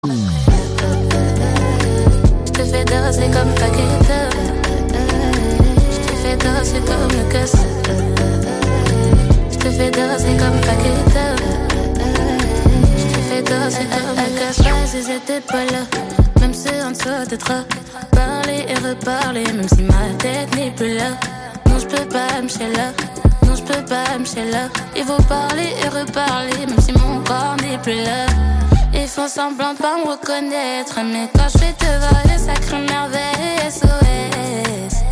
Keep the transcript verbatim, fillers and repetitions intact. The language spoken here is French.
J'te fais danser comme Paquita. J'te fais danser comme le casse. J'te fais danser comme Paquita. J'te fais danser comme le casse. Si j'étais pas là, même si en dessous de trop, parler et reparler, même si ma tête n'est plus là. Non, j'peux pas me là. Non, j'peux pas me là. Il faut parler et reparler, même si mon corps n'est plus là. Ils font semblant de pas me reconnaître, mais quand je fais te voir, les sacrées merveilles, S O S.